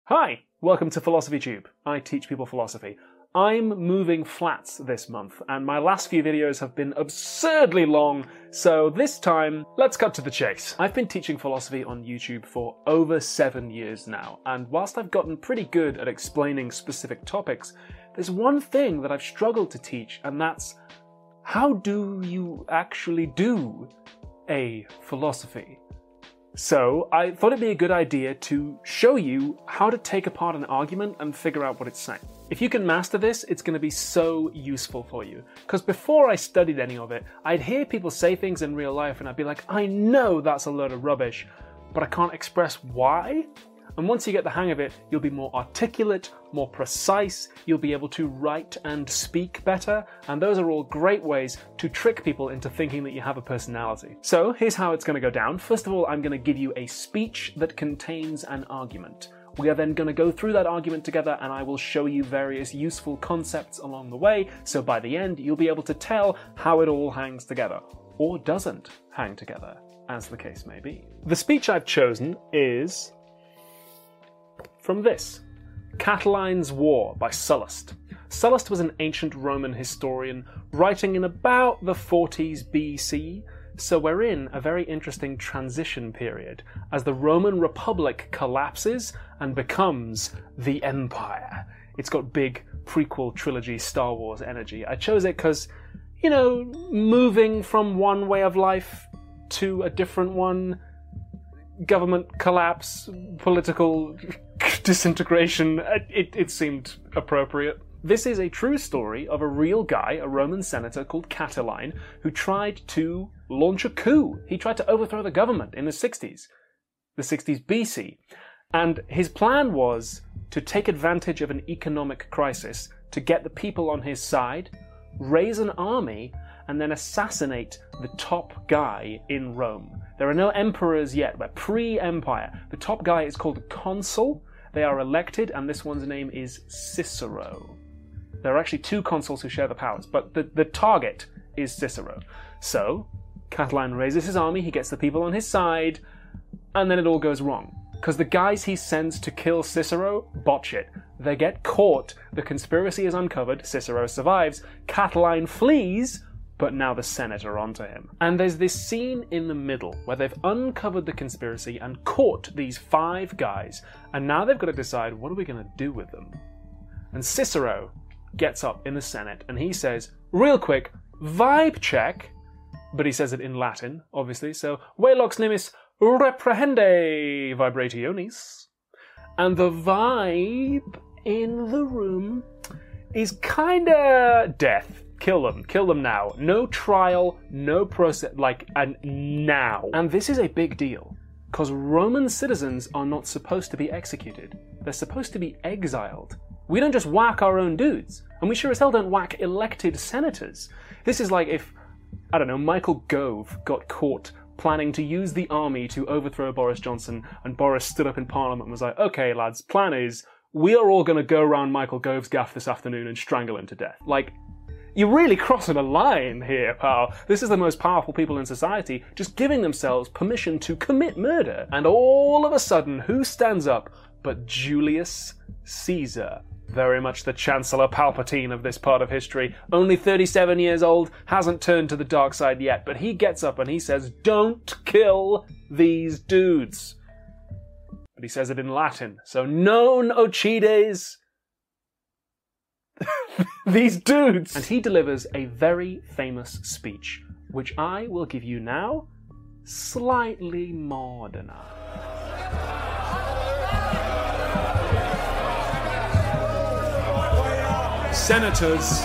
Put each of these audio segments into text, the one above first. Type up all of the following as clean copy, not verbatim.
Hi, welcome to Philosophy Tube. I teach people philosophy. I'm moving flats this month, and my last few videos have been absurdly long, so this time, let's cut to the chase. I've been teaching philosophy on YouTube for over 7 years now, and whilst I've gotten pretty good at explaining specific topics, there's one thing that I've struggled to teach, and that's how do you actually do a philosophy? So I thought it'd be a good idea to show you how to take apart an argument and figure out what it's saying. If you can master this, it's going to be so useful for you. Because before I studied any of it, I'd hear people say things in real life and I'd be like, I know that's a load of rubbish, but I can't express why. And once you get the hang of it, you'll be more articulate, more precise, you'll be able to write and speak better, and those are all great ways to trick people into thinking that you have a personality. So here's how it's going to go down. First of all, I'm going to give you a speech that contains an argument. We are then going to go through that argument together, and I will show you various useful concepts along the way, so by the end you'll be able to tell how it all hangs together, or doesn't hang together, as the case may be. The speech I've chosen is from this, Catiline's War by Sallust. Sallust was an ancient Roman historian writing in about the 40s BC, so we're in a very interesting transition period as the Roman Republic collapses and becomes the Empire. It's got big prequel trilogy Star Wars energy. I chose it because, you know, moving from one way of life to a different one, government collapse, political disintegration, it seemed appropriate. This is a true story of a real guy, a Roman senator called Catiline, who tried to launch a coup. He tried to overthrow the government in the 60s BC. And his plan was to take advantage of an economic crisis to get the people on his side, raise an army, and then assassinate the top guy in Rome. There are no emperors yet. We're pre-empire. The top guy is called a consul. They are elected, and this one's name is Cicero. There are actually two consuls who share the powers, but the target is Cicero. So, Catiline raises his army, he gets the people on his side, and then it all goes wrong. Because the guys he sends to kill Cicero botch it. They get caught, the conspiracy is uncovered, Cicero survives, Catiline flees, but now the Senate are onto him. And there's this scene in the middle where they've uncovered the conspiracy and caught these 5 guys, and now they've got to decide, what are we going to do with them? And Cicero gets up in the Senate and he says, real quick, vibe check, but he says it in Latin, obviously, so velox nimis reprehende vibrationis. And the vibe in the room is kinda death. Kill them now. No trial, no process, and now. And this is a big deal, because Roman citizens are not supposed to be executed. They're supposed to be exiled. We don't just whack our own dudes, and we sure as hell don't whack elected senators. This is like if, I don't know, Michael Gove got caught planning to use the army to overthrow Boris Johnson, and Boris stood up in Parliament and was like, okay lads, plan is, we are all going to go around Michael Gove's gaff this afternoon and strangle him to death. Like, you're really crossing a line here, pal. This is the most powerful people in society just giving themselves permission to commit murder. And all of a sudden, who stands up but Julius Caesar? Very much the Chancellor Palpatine of this part of history. Only 37 years old, hasn't turned to the dark side yet, but he gets up and he says, don't kill these dudes. But he says it in Latin, so non occides these dudes. And he delivers a very famous speech, which I will give you now, slightly modernized. Senators.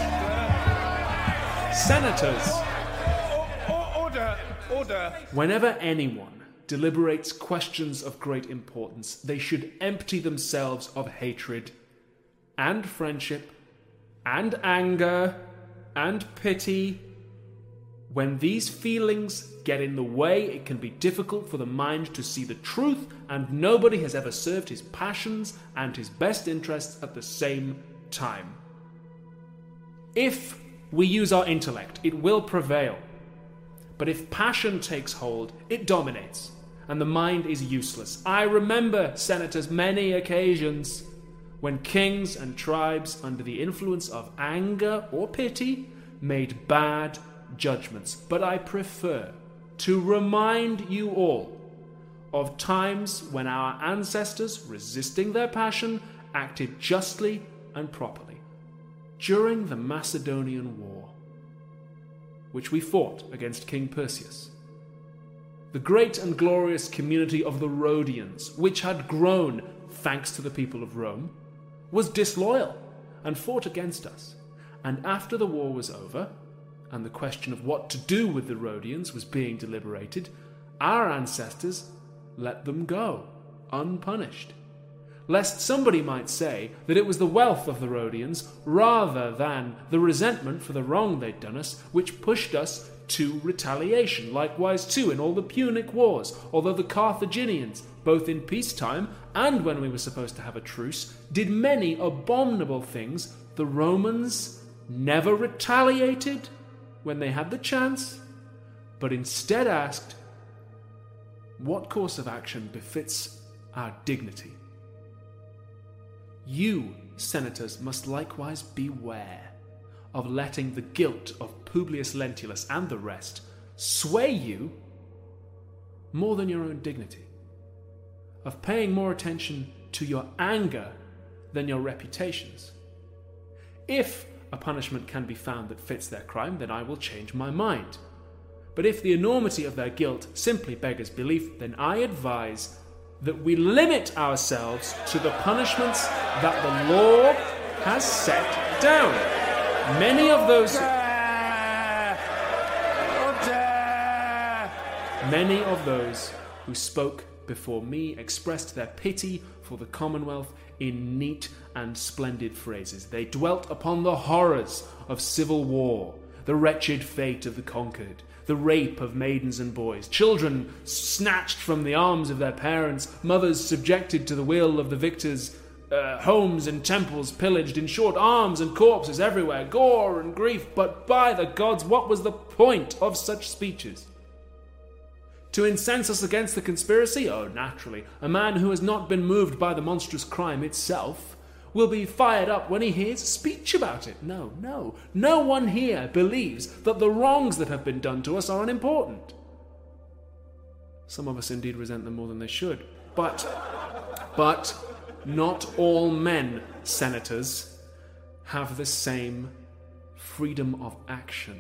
Order. Whenever anyone deliberates questions of great importance, they should empty themselves of hatred and friendship and anger and pity. When these feelings get in the way, it can be difficult for the mind to see the truth, and nobody has ever served his passions and his best interests at the same time. If we use our intellect, it will prevail. But if passion takes hold, it dominates. and the mind is useless. I remember, senators, many occasions when kings and tribes, under the influence of anger or pity, made bad judgments. But I prefer to remind you all of times when our ancestors, resisting their passion, acted justly and properly. During the Macedonian War, which we fought against King Perseus, the great and glorious community of the Rhodians, which had grown thanks to the people of Rome, was disloyal and fought against us. And after the war was over, and the question of what to do with the Rhodians was being deliberated, our ancestors let them go, unpunished, lest somebody might say that it was the wealth of the Rhodians rather than the resentment for the wrong they'd done us which pushed us to retaliation. Likewise too in all the Punic Wars, although the Carthaginians, both in peacetime and when we were supposed to have a truce, did many abominable things, the Romans never retaliated when they had the chance, but instead asked, what course of action befits our dignity? You, senators, must likewise beware of letting the guilt of Publius Lentulus and the rest sway you more than your own dignity, of paying more attention to your anger than your reputations. If a punishment can be found that fits their crime, then I will change my mind. But if the enormity of their guilt simply beggars belief, then I advise that we limit ourselves to the punishments that the law has set down. Many of those who spoke before me expressed their pity for the Commonwealth in neat and splendid phrases. They dwelt upon the horrors of civil war, the wretched fate of the conquered, the rape of maidens and boys, children snatched from the arms of their parents, mothers subjected to the will of the victors, homes and temples pillaged, in short, arms and corpses everywhere, gore and grief. But by the gods, what was the point of such speeches? To incense us against the conspiracy? Oh, naturally. A man who has not been moved by the monstrous crime itself will be fired up when he hears speech about it. No. No one here believes that the wrongs that have been done to us are unimportant. Some of us indeed resent them more than they should. But not all men, senators, have the same freedom of action.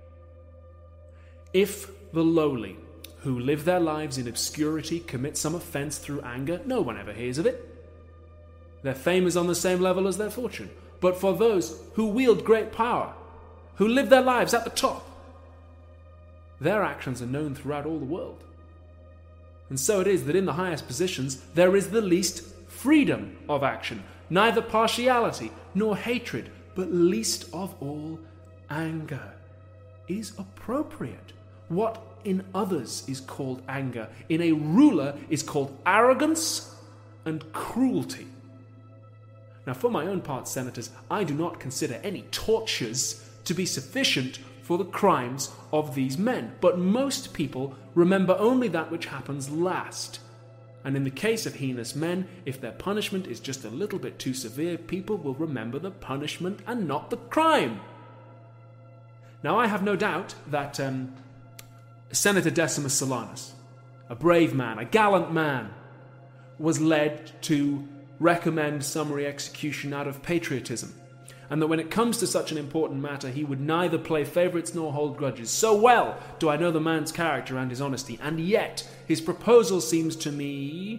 If the lowly, who live their lives in obscurity, commit some offense through anger, no one ever hears of it. Their fame is on the same level as their fortune. But for those who wield great power, who live their lives at the top, their actions are known throughout all the world. And so it is that in the highest positions there is the least freedom of action, neither partiality nor hatred, but least of all anger is appropriate. What in others is called anger, in a ruler is called arrogance and cruelty. Now, for my own part, senators, I do not consider any tortures to be sufficient for the crimes of these men, but most people remember only that which happens last. And in the case of heinous men, if their punishment is just a little bit too severe, people will remember the punishment and not the crime. Now, I have no doubt that Senator Decimus Silanus, a brave man, a gallant man, was led to recommend summary execution out of patriotism, and that when it comes to such an important matter, he would neither play favourites nor hold grudges. So well do I know the man's character and his honesty, and yet his proposal seems to me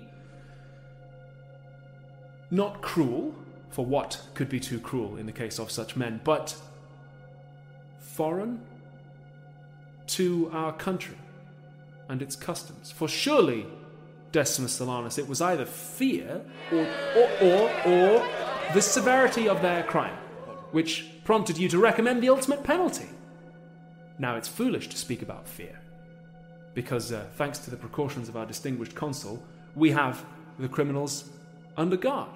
not cruel, for what could be too cruel in the case of such men, but foreign to our country and its customs. For surely, Decimus Silanus, it was either fear or the severity of their crime which prompted you to recommend the ultimate penalty. Now, it's foolish to speak about fear, because thanks to the precautions of our distinguished consul, we have the criminals under guard.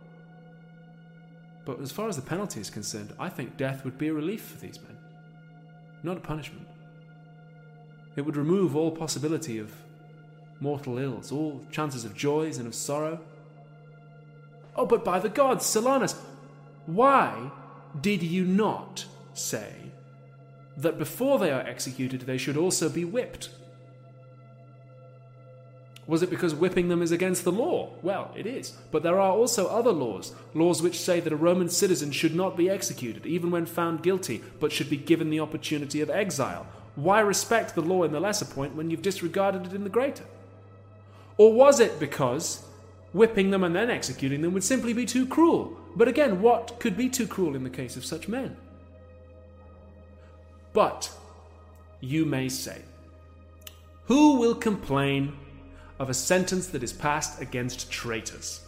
But as far as the penalty is concerned, I think death would be a relief for these men, not a punishment. It would remove all possibility of mortal ills, all chances of joys and of sorrow. Oh, but by the gods, Silanus, why did you not say that before they are executed they should also be whipped? Was it because whipping them is against the law? Well, it is. But there are also other laws which say that a Roman citizen should not be executed, even when found guilty, but should be given the opportunity of exile. Why respect the law in the lesser point when you've disregarded it in the greater? Or was it because whipping them and then executing them would simply be too cruel? But again, what could be too cruel in the case of such men? But you may say, who will complain of a sentence that is passed against traitors?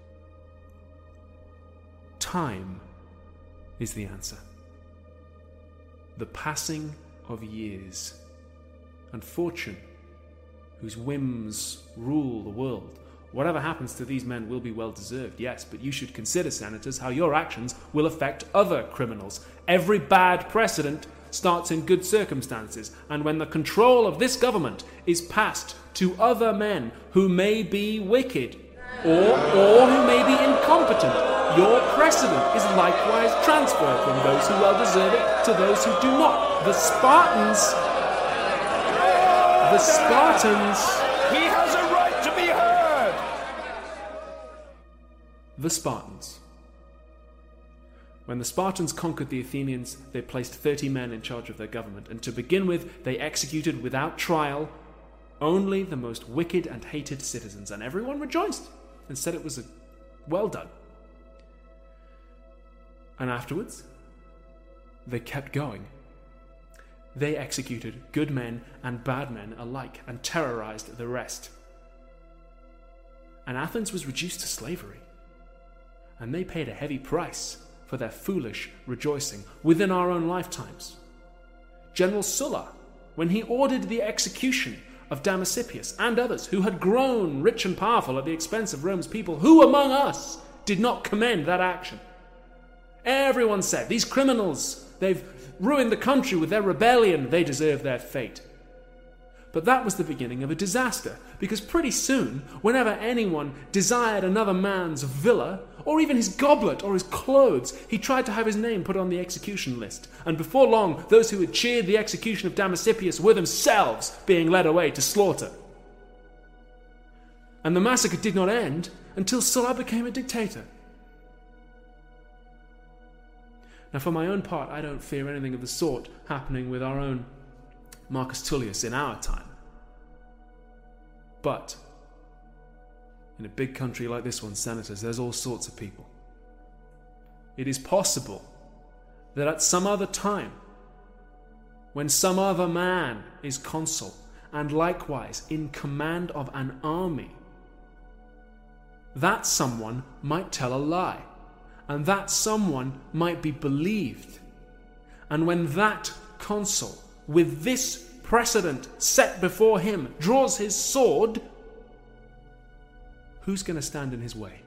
Time is the answer. The passing of years, and fortune, whose whims rule the world. Whatever happens to these men will be well deserved, yes, but you should consider, senators, how your actions will affect other criminals. Every bad precedent starts in good circumstances, and when the control of this government is passed to other men who may be wicked or who may be incompetent, your precedent is likewise transferred from those who well deserve it to those who do not. The Spartans. He has a right to be heard! The Spartans. When the Spartans conquered the Athenians, they placed 30 men in charge of their government, and to begin with, they executed without trial only the most wicked and hated citizens, and everyone rejoiced and said it was well done. And afterwards, they kept going. They executed good men and bad men alike and terrorized the rest. And Athens was reduced to slavery, and they paid a heavy price for their foolish rejoicing within our own lifetimes. General Sulla, when he ordered the execution of Damasippus and others who had grown rich and powerful at the expense of Rome's people, who among us did not commend that action? Everyone said, these criminals, they've ruined the country with their rebellion, they deserve their fate. But that was the beginning of a disaster, because pretty soon, whenever anyone desired another man's villa, or even his goblet or his clothes, he tried to have his name put on the execution list. And before long, those who had cheered the execution of Damasippus were themselves being led away to slaughter. And the massacre did not end until Sulla became a dictator. Now, for my own part, I don't fear anything of the sort happening with our own Marcus Tullius in our time. But in a big country like this one, senators, there's all sorts of people. It is possible that at some other time, when some other man is consul and likewise in command of an army, that someone might tell a lie, and that someone might be believed. And when that consul, with this precedent set before him, draws his sword, who's going to stand in his way?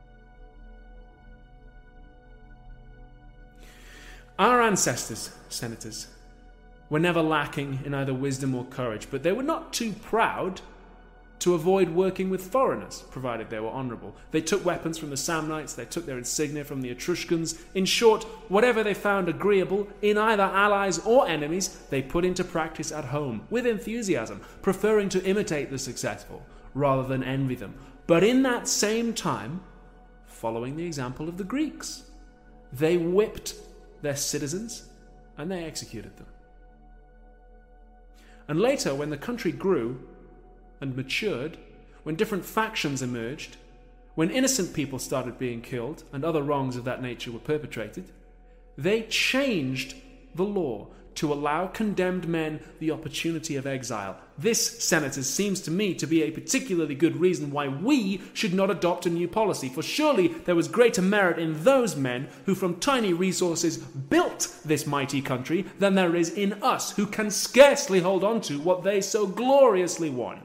Our ancestors, senators, were never lacking in either wisdom or courage, but they were not too proud to avoid working with foreigners, provided they were honourable. They took weapons from the Samnites, they took their insignia from the Etruscans. In short, whatever they found agreeable in either allies or enemies, they put into practice at home, with enthusiasm, preferring to imitate the successful, rather than envy them. But in that same time, following the example of the Greeks, they whipped their citizens and they executed them. And later, when the country grew and matured, when different factions emerged, when innocent people started being killed and other wrongs of that nature were perpetrated, they changed the law to allow condemned men the opportunity of exile. This, senators, seems to me to be a particularly good reason why we should not adopt a new policy, for surely there was greater merit in those men who from tiny resources built this mighty country than there is in us who can scarcely hold on to what they so gloriously won.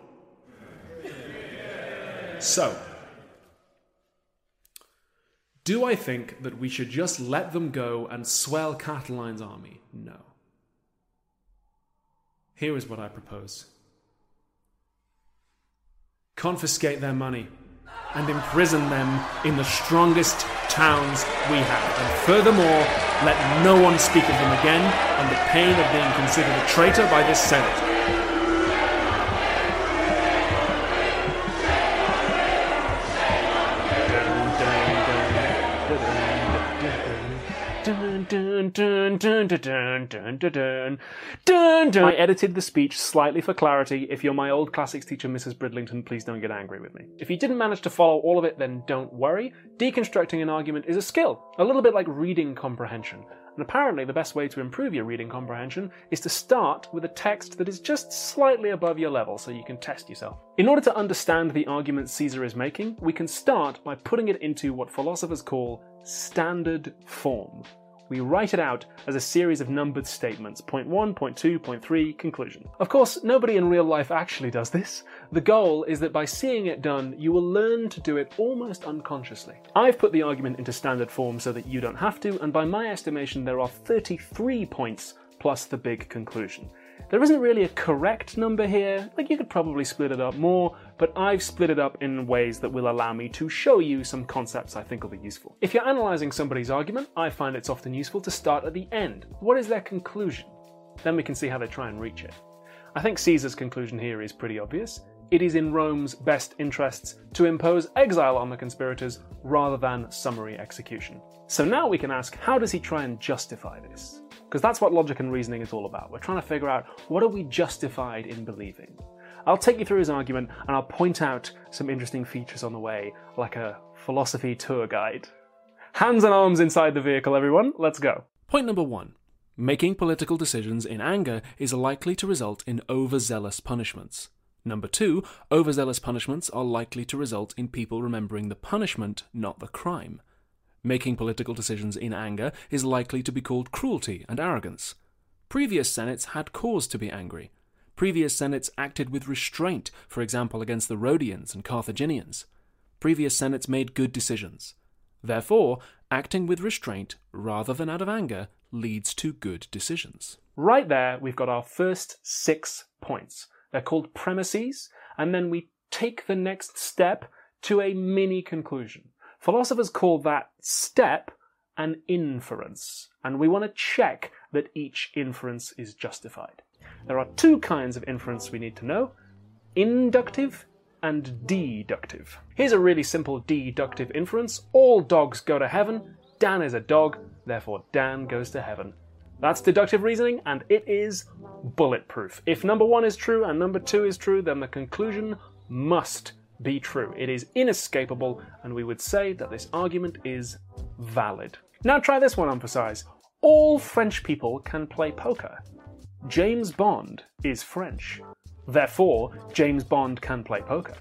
So, do I think that we should just let them go and swell Catiline's army? No. Here is what I propose. confiscate their money, and imprison them in the strongest towns we have. And furthermore, let no one speak of them again under pain of being considered a traitor by this Senate. I edited the speech slightly for clarity. If you're my old classics teacher, Mrs. Bridlington, please don't get angry with me. If you didn't manage to follow all of it, then don't worry. Deconstructing an argument is a skill, a little bit like reading comprehension. And apparently the best way to improve your reading comprehension is to start with a text that is just slightly above your level so you can test yourself. In order to understand the argument Caesar is making, we can start by putting it into what philosophers call standard form. We write it out as a series of numbered statements, point 1, point 2, point 3, conclusion. Of course, nobody in real life actually does this. The goal is that by seeing it done, you will learn to do it almost unconsciously. I've put the argument into standard form so that you don't have to, and by my estimation there are 33 points plus the big conclusion. There isn't really a correct number here, like you could probably split it up more, but I've split it up in ways that will allow me to show you some concepts I think will be useful. If you're analysing somebody's argument, I find it's often useful to start at the end. What is their conclusion? Then we can see how they try and reach it. I think Caesar's conclusion here is pretty obvious. It is in Rome's best interests to impose exile on the conspirators rather than summary execution. So now we can ask, how does he try and justify this? Because that's what logic and reasoning is all about. We're trying to figure out, what are we justified in believing? I'll take you through his argument and I'll point out some interesting features on the way, like a philosophy tour guide. Hands and arms inside the vehicle, everyone. Let's go. Point number 1. Making political decisions in anger is likely to result in overzealous punishments. Number 2, overzealous punishments are likely to result in people remembering the punishment, not the crime. Making political decisions in anger is likely to be called cruelty and arrogance. Previous senates had cause to be angry. Previous senates acted with restraint, for example against the Rhodians and Carthaginians. Previous senates made good decisions. Therefore, acting with restraint rather than out of anger leads to good decisions. Right there, we've got our first 6 points. They're called premises, and then we take the next step to a mini conclusion. Philosophers call that step an inference, and we want to check that each inference is justified. There are 2 kinds of inference we need to know: inductive and deductive. Here's a really simple deductive inference. All dogs go to heaven. Dan is a dog, therefore Dan goes to heaven. That's deductive reasoning, and it is bulletproof. If number 1 is true and number 2 is true, then the conclusion must be true. It is inescapable, and we would say that this argument is valid. Now try this one on for size. All French people can play poker. James Bond is French. Therefore, James Bond can play poker.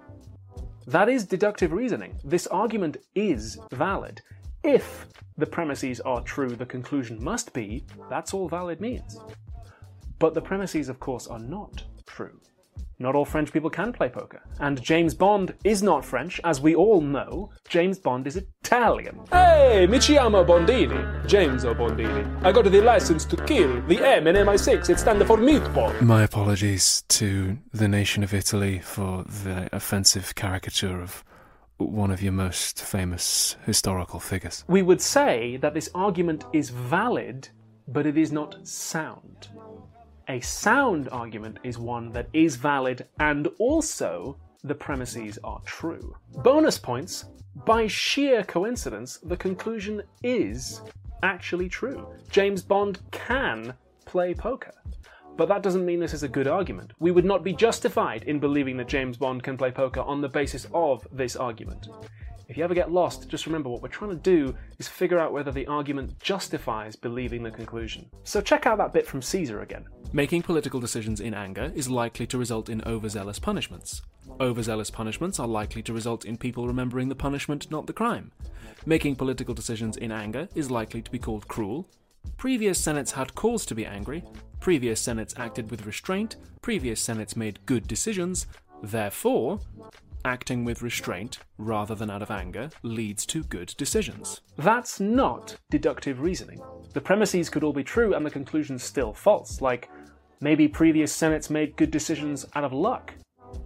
That is deductive reasoning. This argument is valid. If the premises are true, the conclusion must be, that's all valid means. But the premises, of course, are not true. Not all French people can play poker. And James Bond is not French. As we all know, James Bond is Italian. Hey, mi chiamo Bondini. James Bondini. I got the license to kill. The M in MI6, it stands for meatball. My apologies to the nation of Italy for the offensive caricature of one of your most famous historical figures. We would say that this argument is valid, but it is not sound. A sound argument is one that is valid and also the premises are true. Bonus points, by sheer coincidence, the conclusion is actually true. James Bond can play poker. But that doesn't mean this is a good argument. We would not be justified in believing that James Bond can play poker on the basis of this argument. If you ever get lost, just remember what we're trying to do is figure out whether the argument justifies believing the conclusion. So check out that bit from Caesar again. Making political decisions in anger is likely to result in overzealous punishments. Overzealous punishments are likely to result in people remembering the punishment, not the crime. Making political decisions in anger is likely to be called cruel. Previous senates had cause to be angry. Previous senates acted with restraint. Previous senates made good decisions. Therefore, acting with restraint rather than out of anger leads to good decisions. That's not deductive reasoning. The premises could all be true and the conclusion's still false, like maybe previous senates made good decisions out of luck.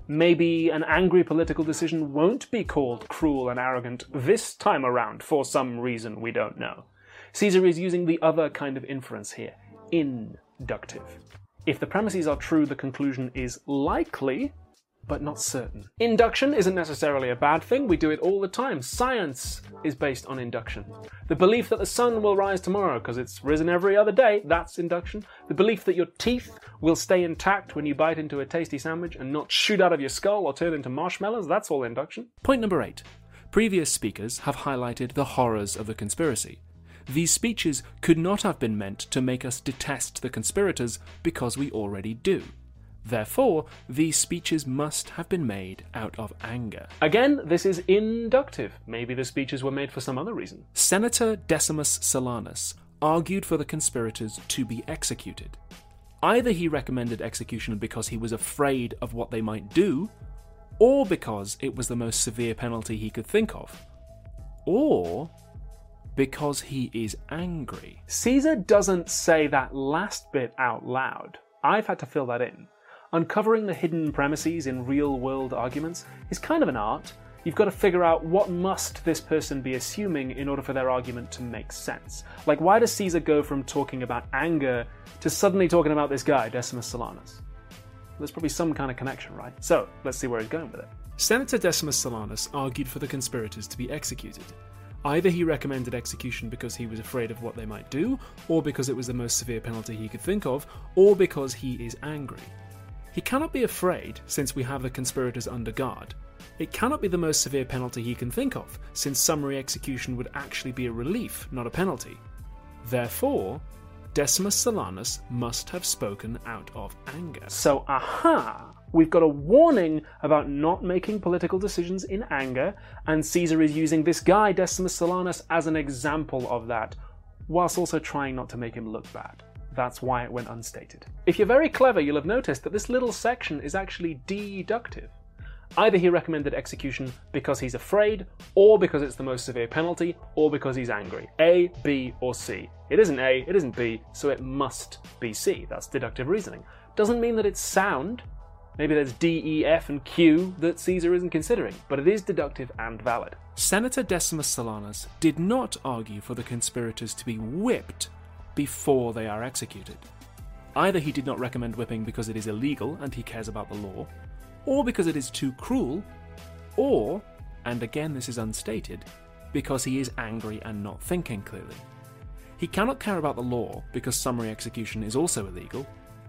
Maybe an angry political decision won't be called cruel and arrogant this time around for some reason we don't know. Caesar is using the other kind of inference here, inductive. If the premises are true, the conclusion is likely, but not certain. Induction isn't necessarily a bad thing, we do it all the time. Science is based on induction. The belief that the sun will rise tomorrow because it's risen every other day, that's induction. The belief that your teeth will stay intact when you bite into a tasty sandwich and not shoot out of your skull or turn into marshmallows, that's all induction. Point number 8. Previous speakers have highlighted the horrors of the conspiracy. These speeches could not have been meant to make us detest the conspirators because we already do. Therefore, these speeches must have been made out of anger. Again, this is inductive. Maybe the speeches were made for some other reason. Senator Decimus Silanus argued for the conspirators to be executed. Either he recommended execution because he was afraid of what they might do, or because it was the most severe penalty he could think of, or because he is angry. Caesar doesn't say that last bit out loud. I've had to fill that in. Uncovering the hidden premises in real-world arguments is kind of an art. You've got to figure out what must this person be assuming in order for their argument to make sense. Like, why does Caesar go from talking about anger to suddenly talking about this guy, Decimus Silanus? There's probably some kind of connection, right? So, let's see where he's going with it. Senator Decimus Silanus argued for the conspirators to be executed. Either he recommended execution because he was afraid of what they might do, or because it was the most severe penalty he could think of, or because he is angry. He cannot be afraid, since we have the conspirators under guard. It cannot be the most severe penalty he can think of, since summary execution would actually be a relief, not a penalty. Therefore, Decimus Silanus must have spoken out of anger. So, we've got a warning about not making political decisions in anger, and Caesar is using this guy, Decimus Silanus, as an example of that, whilst also trying not to make him look bad. That's why it went unstated. If you're very clever, you'll have noticed that this little section is actually deductive. Either he recommended execution because he's afraid, or because it's the most severe penalty, or because he's angry. A, B, or C. It isn't A, it isn't B, so it must be C. That's deductive reasoning. Doesn't mean that it's sound. Maybe there's D, E, F, and Q that Caesar isn't considering, but it is deductive and valid. Senator Decimus Silanus did not argue for the conspirators to be whipped before they are executed. Either he did not recommend whipping because it is illegal and he cares about the law, or because it is too cruel, or, and again this is unstated, because he is angry and not thinking clearly. He cannot care about the law because summary execution is also illegal.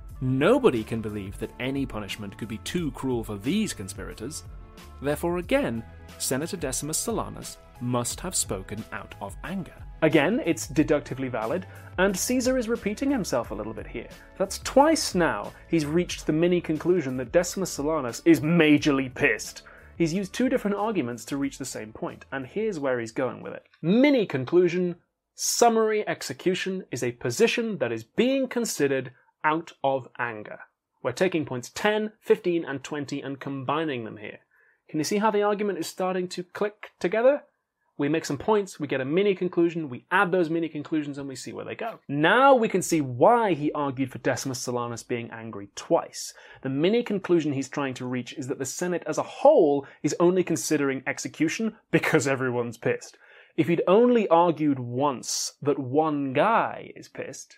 Nobody can believe that any punishment could be too cruel for these conspirators. Therefore again, Senator Decimus Silanus must have spoken out of anger. Again, it's deductively valid, and Caesar is repeating himself a little bit here. That's twice now he's reached the mini-conclusion that Decimus Silanus is majorly pissed. He's used two different arguments to reach the same point, and here's where he's going with it. Mini-conclusion: summary execution is a position that is being considered out of anger. We're taking points 10, 15, and 20 and combining them here. Can you see how the argument is starting to click together? We make some points, we get a mini-conclusion, we add those mini-conclusions, and we see where they go. Now we can see why he argued for Decimus Silanus being angry twice. The mini-conclusion he's trying to reach is that the Senate as a whole is only considering execution because everyone's pissed. If he'd only argued once that one guy is pissed,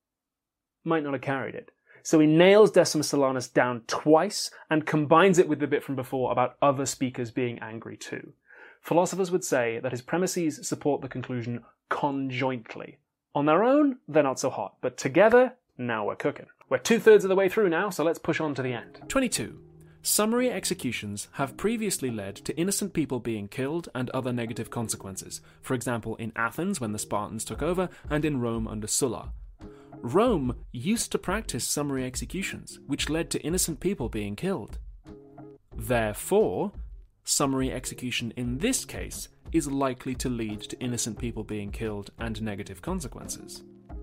might not have carried it. So he nails Decimus Silanus down twice and combines it with the bit from before about other speakers being angry too. Philosophers would say that his premises support the conclusion conjointly. On their own, they're not so hot, but together, now we're cooking. We're 2/3 of the way through now, so let's push on to the end. 22. Summary executions have previously led to innocent people being killed and other negative consequences, for example in Athens when the Spartans took over, and in Rome under Sulla. Rome used to practice summary executions, which led to innocent people being killed. Therefore, summary execution in this case is likely to lead to innocent people being killed and negative consequences.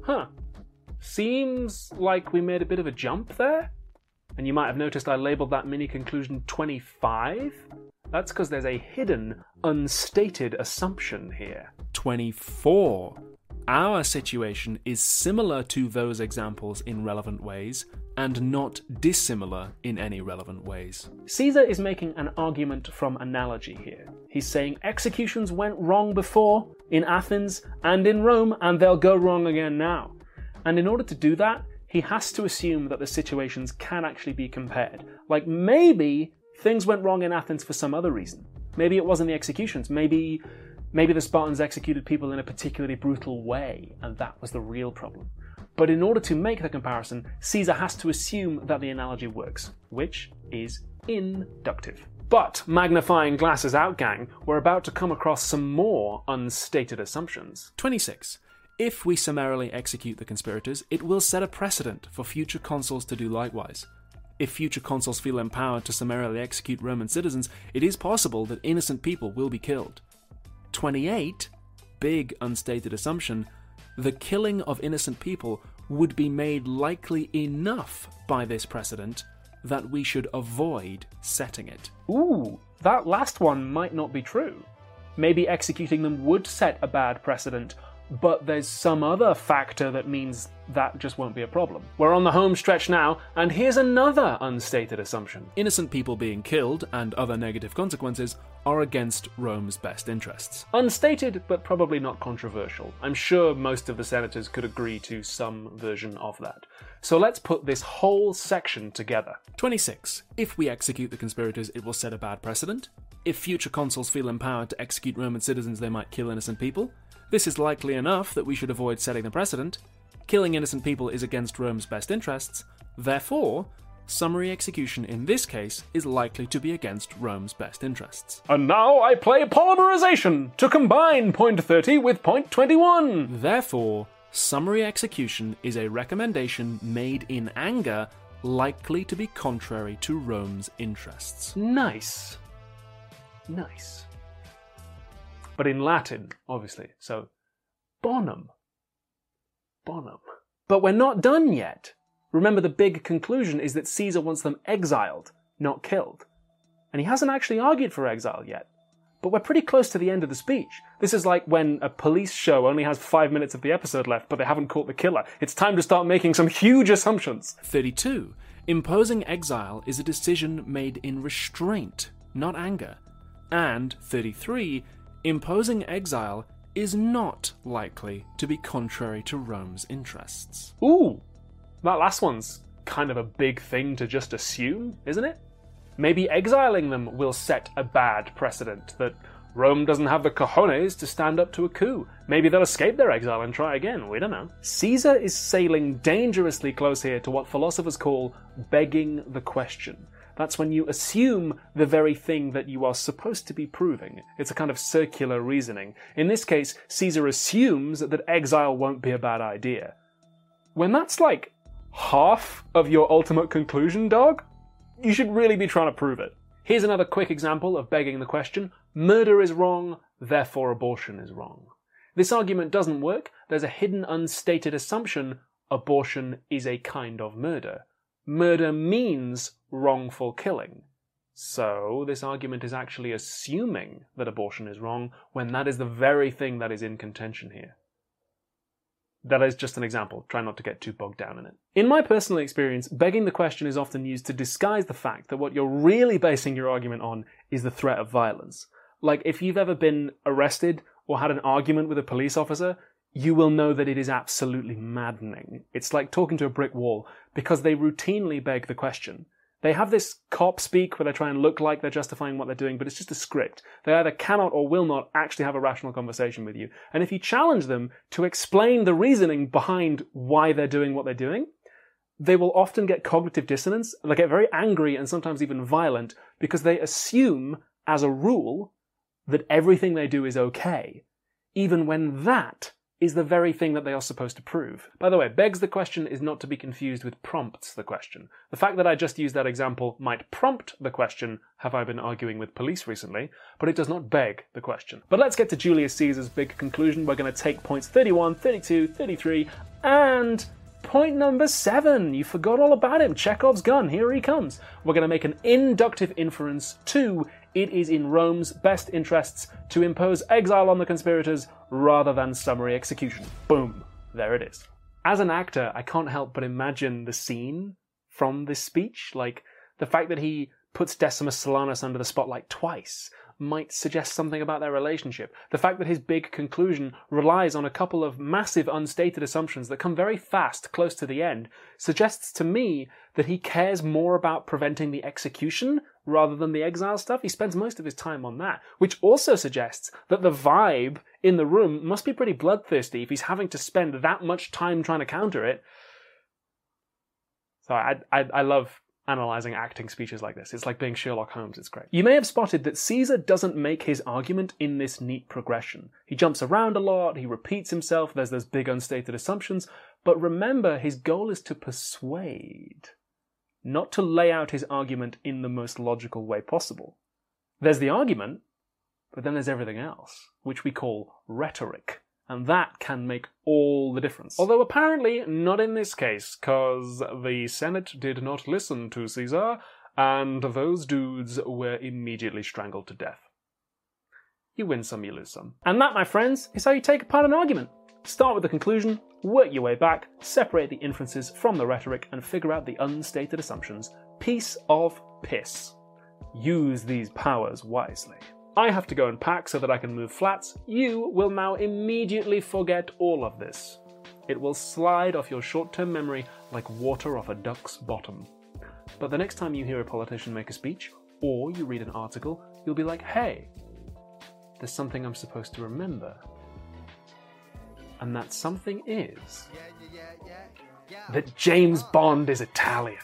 Seems like we made a bit of a jump there. And you might have noticed I labelled that mini-conclusion 25. That's because there's a hidden, unstated assumption here. 24. Our situation is similar to those examples in relevant ways, and not dissimilar in any relevant ways. Caesar is making an argument from analogy here. He's saying executions went wrong before, in Athens and in Rome, and they'll go wrong again now. And in order to do that, he has to assume that the situations can actually be compared. Like, maybe things went wrong in Athens for some other reason. Maybe it wasn't the executions. Maybe the Spartans executed people in a particularly brutal way, and that was the real problem. But in order to make the comparison, Caesar has to assume that the analogy works, which is inductive. But, magnifying glasses out, gang, we're about to come across some more unstated assumptions. 26. If we summarily execute the conspirators, it will set a precedent for future consuls to do likewise. If future consuls feel empowered to summarily execute Roman citizens, it is possible that innocent people will be killed. 28. Big unstated assumption. The killing of innocent people would be made likely enough by this precedent that we should avoid setting it. Ooh, that last one might not be true. Maybe executing them would set a bad precedent, but there's some other factor that means that just won't be a problem. We're on the home stretch now, and here's another unstated assumption. Innocent people being killed and other negative consequences are against Rome's best interests. Unstated, but probably not controversial. I'm sure most of the senators could agree to some version of that. So let's put this whole section together. 26. If we execute the conspirators, it will set a bad precedent. If future consuls feel empowered to execute Roman citizens, they might kill innocent people. This is likely enough that we should avoid setting the precedent. Killing innocent people is against Rome's best interests. Therefore, summary execution in this case is likely to be against Rome's best interests. And now I play polymerization to combine point 30 with point 21. Therefore, summary execution is a recommendation made in anger likely to be contrary to Rome's interests. Nice. But in Latin, obviously, so bonum. But we're not done yet. Remember, the big conclusion is that Caesar wants them exiled, not killed. And he hasn't actually argued for exile yet. But we're pretty close to the end of the speech. This is like when a police show only has 5 minutes of the episode left, but they haven't caught the killer. It's time to start making some huge assumptions. 32. Imposing exile is a decision made in restraint, not anger. And 33. Imposing exile is not likely to be contrary to Rome's interests. Ooh, that last one's kind of a big thing to just assume, isn't it? Maybe exiling them will set a bad precedent, that Rome doesn't have the cojones to stand up to a coup. Maybe they'll escape their exile and try again, we don't know. Caesar is sailing dangerously close here to what philosophers call begging the question. That's when you assume the very thing that you are supposed to be proving. It's a kind of circular reasoning. In this case, Caesar assumes that exile won't be a bad idea. When that's like half of your ultimate conclusion, dog, you should really be trying to prove it. Here's another quick example of begging the question. Murder is wrong, therefore abortion is wrong. This argument doesn't work. There's a hidden unstated assumption: abortion is a kind of murder. Murder means wrongful killing. So this argument is actually assuming that abortion is wrong when that is the very thing that is in contention here. That is just an example. Try not to get too bogged down in it. In my personal experience, begging the question is often used to disguise the fact that what you're really basing your argument on is the threat of violence. Like, if you've ever been arrested or had an argument with a police officer, you will know that it is absolutely maddening. It's like talking to a brick wall, because they routinely beg the question. They have this cop speak where they try and look like they're justifying what they're doing, but it's just a script. They either cannot or will not actually have a rational conversation with you. And if you challenge them to explain the reasoning behind why they're doing what they're doing, they will often get cognitive dissonance. They'll get very angry and sometimes even violent because they assume, as a rule, that everything they do is okay, even when that is the very thing that they are supposed to prove. By the way, begs the question is not to be confused with prompts the question. The fact that I just used that example might prompt the question, have I been arguing with police recently? But it does not beg the question. But let's get to Julius Caesar's big conclusion. We're going to take points 31, 32, 33, and point number 7. You forgot all about him. Chekhov's gun. Here he comes. We're going to make an inductive inference to it is in Rome's best interests to impose exile on the conspirators rather than summary execution. Boom. There it is. As an actor, I can't help but imagine the scene from this speech. Like, the fact that he puts Decimus Silanus under the spotlight twice might suggest something about their relationship. The fact that his big conclusion relies on a couple of massive unstated assumptions that come very fast, close to the end, suggests to me that he cares more about preventing the execution rather than the exile stuff. He spends most of his time on that, which also suggests that the vibe in the room must be pretty bloodthirsty if he's having to spend that much time trying to counter it. So I love analysing acting speeches like this. It's like being Sherlock Holmes. It's great. You may have spotted that Caesar doesn't make his argument in this neat progression. He jumps around a lot, he repeats himself, there's those big unstated assumptions, but remember, his goal is to persuade, not to lay out his argument in the most logical way possible. There's the argument, but then there's everything else, which we call rhetoric. And that can make all the difference. Although apparently not in this case, cause the Senate did not listen to Caesar, and those dudes were immediately strangled to death. You win some, you lose some. And that, my friends, is how you take apart an argument. Start with the conclusion, work your way back, separate the inferences from the rhetoric, and figure out the unstated assumptions. Piece of piss. Use these powers wisely. I have to go and pack so that I can move flats. You will now immediately forget all of this. It will slide off your short-term memory like water off a duck's bottom. But the next time you hear a politician make a speech, or you read an article, you'll be like, hey, there's something I'm supposed to remember. And that something is that James Bond is Italian.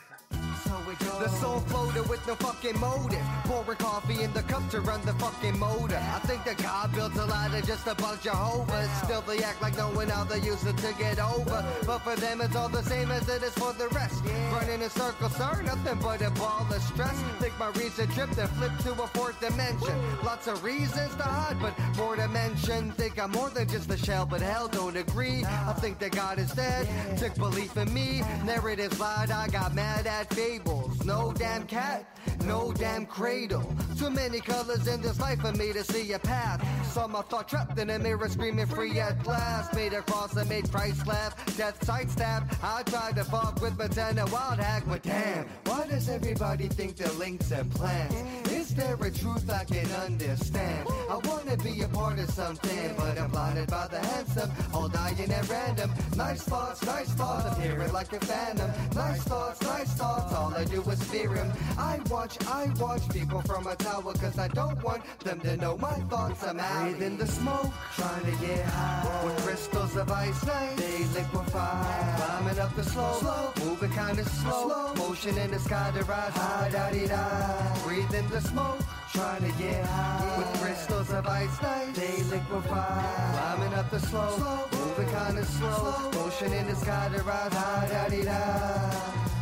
The soul floater with no fucking motive, pouring coffee in the cup to run the fucking motor. I think that God built a ladder just a bunch of Jehovah's. Still they act like knowing how they use it to get over, but for them it's all the same as it is for the rest. Running in circles, sir, nothing but a ball of stress. Think my reason tripped and flipped to a fourth dimension. Lots of reasons to hide, but more to mention. Think I'm more than just a shell, but hell don't agree. I think that God is dead, took belief in me. Narratives lied, I got mad at fables. No damn cat, no damn cradle. Too many colors in this life for me to see a path. Some I thought trapped in a mirror screaming free at last. Made a cross and made Christ laugh. Death sight stab. I tried to fuck with pretend a wild hack, but damn, why does everybody think they're links and plans? Is there a truth I can understand? I wanna be a part of something, but I'm blinded by the handsome, all dying at random. Nice thoughts, appearing like a phantom. Nice thoughts, all I do is fear him. I watch people from a tower, cause I don't want them to know my thoughts. I'm breathing the smoke, trying to get high. With crystals of ice, they liquefy. Climbing up the slope, moving kinda slow. Motion in the sky to rise high, da-dee-da. Breathing the smoke, trying to get high. With crystals of ice, they liquefy. Climbing up the slope, moving kinda slow. Motion in the sky to rise high, da-dee-da.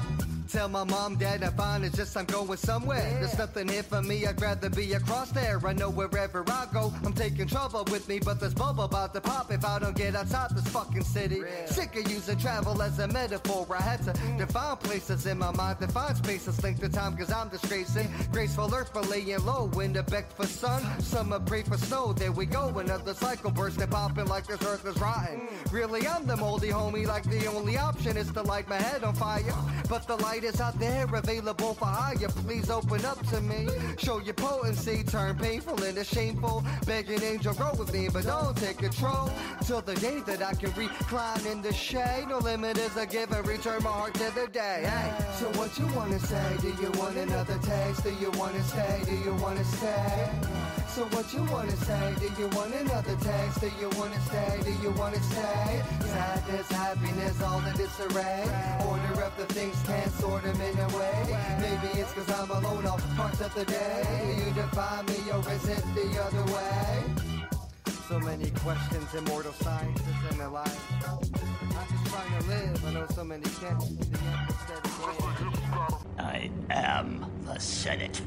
Tell my mom, dad, I'm fine, it's just I'm going somewhere. There's nothing here for me, I'd rather be across there. I know wherever I go, I'm taking trouble with me, but there's bubble about to pop if I don't get outside this fucking city. Sick of using travel as a metaphor. I had to define places in my mind, define spaces, link to time, cause I'm disgracing. Graceful earth for laying low, wind beck for sun. Summer pray for snow, there we go, another cycle bursting, popping like this earth is rotten. Really, I'm the moldy homie, like the only option is to light my head on fire. But the light is out there, available for hire. Please open up to me, show your potency, turn painful into shameful. Begging angel, grow with me, but don't take control. Till the day that I can recline in the shade. No limit is a give and return my heart to the day. Hey, so what you wanna say? Do you want another taste? Do you wanna stay? Do you wanna stay? So what you wanna say? Do you want another taste? Do you wanna stay? Do you wanna stay? Sadness, happiness, all in disarray. Order of the things, can't sort them in a way. Maybe it's cause I'm alone all parts of the day. You define me or is it the other way? So many questions, immortal sciences in their life. I'm just trying to live, I know so many can't. I am the Senate.